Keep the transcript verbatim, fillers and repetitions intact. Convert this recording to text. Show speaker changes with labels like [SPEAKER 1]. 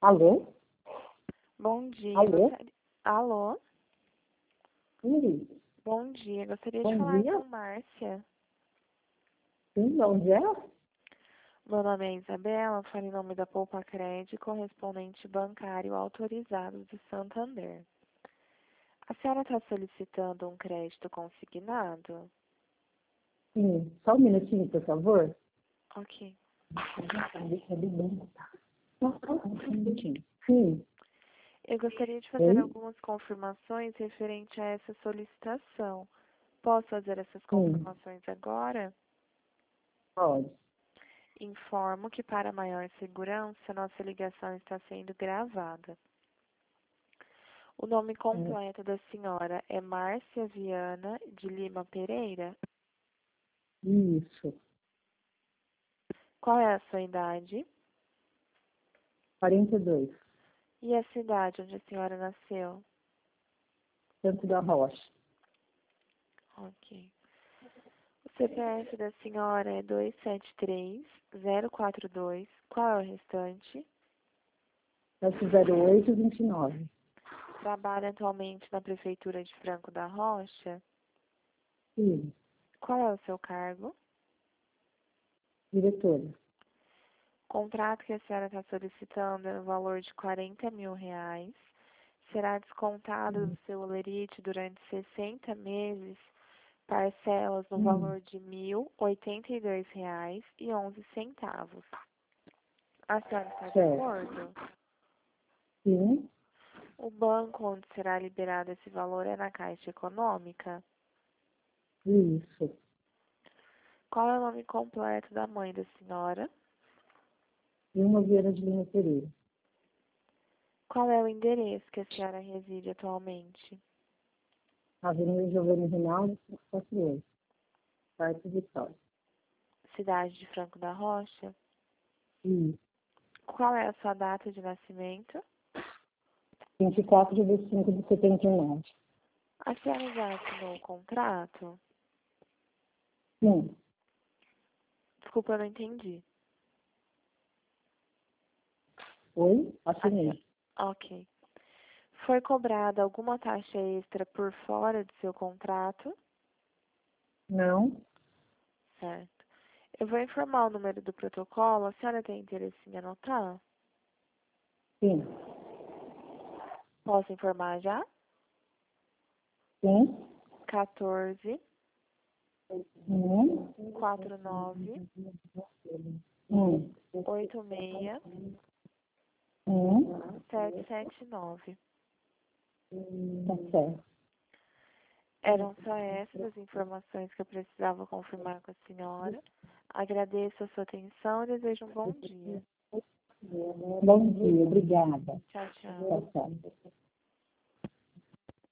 [SPEAKER 1] Alô?
[SPEAKER 2] Bom dia.
[SPEAKER 1] Alô?
[SPEAKER 2] Gostaria... Alô?
[SPEAKER 1] Sim,
[SPEAKER 2] Bom dia. Gostaria de
[SPEAKER 1] bom
[SPEAKER 2] falar
[SPEAKER 1] dia.
[SPEAKER 2] com Márcia.
[SPEAKER 1] Sim, onde é?
[SPEAKER 2] Meu nome é Isabela, falo em nome da Poupa Crédito, correspondente bancário autorizado do Santander. A senhora está solicitando um crédito consignado?
[SPEAKER 1] Sim, só um minutinho, por favor.
[SPEAKER 2] Ok.
[SPEAKER 1] Deixa eu bem. Só um minutinho. Sim,
[SPEAKER 2] Eu gostaria de fazer
[SPEAKER 1] oi?
[SPEAKER 2] algumas confirmações referente a essa solicitação. Posso fazer essas
[SPEAKER 1] Sim,
[SPEAKER 2] confirmações agora?
[SPEAKER 1] pode.
[SPEAKER 2] Informo que, para maior segurança, nossa ligação está sendo gravada. O nome
[SPEAKER 1] É,
[SPEAKER 2] completo da senhora é Márcia Viana de Lima Pereira?
[SPEAKER 1] isso,
[SPEAKER 2] Qual é a sua idade?
[SPEAKER 1] quarenta e dois,
[SPEAKER 2] E a cidade onde a senhora nasceu?
[SPEAKER 1] Santo da Rocha.
[SPEAKER 2] Ok. O C P F da senhora é dois sete três zero quatro dois. Qual é o restante?
[SPEAKER 1] sete zero oito, vinte e nove.
[SPEAKER 2] Trabalha atualmente na Prefeitura de Franco da Rocha?
[SPEAKER 1] Sim,
[SPEAKER 2] Qual é o seu cargo?
[SPEAKER 1] diretora.
[SPEAKER 2] O contrato que a senhora está solicitando é no valor de quarenta mil reais. Será descontado do seu holerite durante sessenta meses, parcelas no
[SPEAKER 1] Hum,
[SPEAKER 2] valor de mil oitenta e dois reais e onze centavos. A senhora está de
[SPEAKER 1] certo.
[SPEAKER 2] acordo?
[SPEAKER 1] Sim,
[SPEAKER 2] O banco onde será liberado esse valor é na Caixa Econômica?
[SPEAKER 1] isso.
[SPEAKER 2] Qual é o nome completo da mãe da senhora?
[SPEAKER 1] Vilma Vieira de Lima Pereira.
[SPEAKER 2] Qual é o endereço que a senhora reside atualmente?
[SPEAKER 1] Avenida Giovanni Rinaldi, quinhentos e quarenta e oito. Quarto Vitória.
[SPEAKER 2] Cidade de Franco da Rocha?
[SPEAKER 1] Isso.
[SPEAKER 2] Qual é a sua data de nascimento?
[SPEAKER 1] vinte e quatro de cinco de setenta e nove.
[SPEAKER 2] A senhora já assinou o contrato?
[SPEAKER 1] Sim,
[SPEAKER 2] Desculpa, eu não entendi.
[SPEAKER 1] oi?
[SPEAKER 2] A senhora...
[SPEAKER 1] Assinei.
[SPEAKER 2] Ok. Foi cobrada alguma taxa extra por fora do seu contrato?
[SPEAKER 1] Não?
[SPEAKER 2] Certo. Eu vou informar o número do protocolo. A senhora tem interesse em anotar?
[SPEAKER 1] Sim.
[SPEAKER 2] Posso informar já?
[SPEAKER 1] Sim.
[SPEAKER 2] quatorze,
[SPEAKER 1] Hum.
[SPEAKER 2] quarenta e nove,
[SPEAKER 1] Hum.
[SPEAKER 2] oitenta e seis,
[SPEAKER 1] Hum.
[SPEAKER 2] setecentos e setenta e nove.
[SPEAKER 1] Tá certo.
[SPEAKER 2] Eram só essas as informações que eu precisava confirmar com a senhora. Agradeço a sua atenção e desejo um bom dia.
[SPEAKER 1] Bom dia, obrigada.
[SPEAKER 2] Tchau, tchau.
[SPEAKER 1] Tchau, tchau.